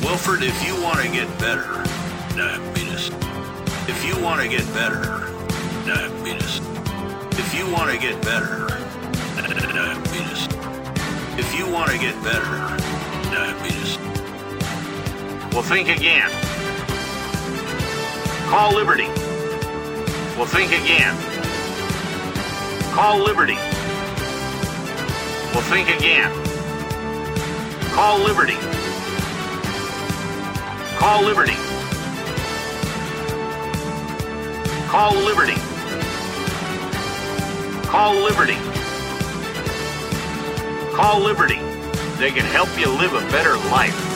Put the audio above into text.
Wilford, if you want to get better, diabetes. If you want to get better, diabetes. If you want to get better, diabetes. If you want to get better, diabetes. Well, think again. Call Liberty. Well, think again. Call Liberty. Well, think again. Call Liberty. Call Liberty. Call Liberty. Call Liberty. Call Liberty. They can help you live a better life.